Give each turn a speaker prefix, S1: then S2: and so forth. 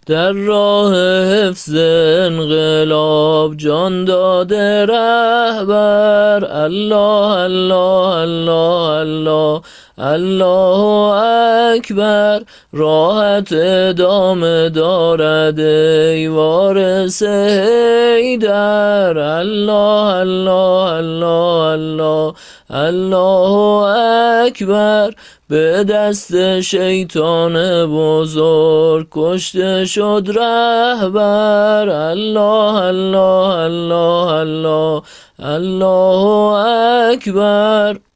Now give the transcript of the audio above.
S1: در راه حفظ انقلاب جان داده رهبر. الله الله الله الله الله اکبر. راحت ادامه دارد ای وارث حیدر. الله الله الله الله الله اکبر. به دست شیطان بزرگ کشته شد رهبر. الله الله الله الله الله اکبر.